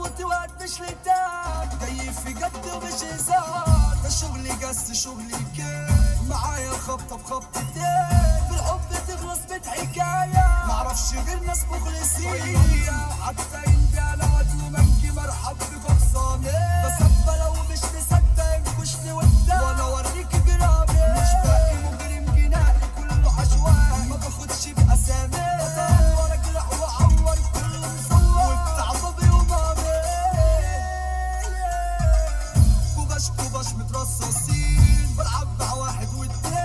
فوت وقت مش لتاب، جاي في جد ومش هزار، ده شغلي جس شغلي كيف، معايا خبطة بخبطتين، بالحب تخلص بحكاية، معرفش غير ناس مخلصين، حتى انت على وقت ومنجي مرحب بفقصاني، بس لو مش مصدق انكشني وانت وانا اوريك جرامي، مش باقي مجرم جنائي كله عشوائي، ما باخدش بأسامي، بطل ورا جرح وعور كله مصور، وبتاع بابي ومامي، كوباش كوباش مترصصين، بلعب مع واحد واتنين.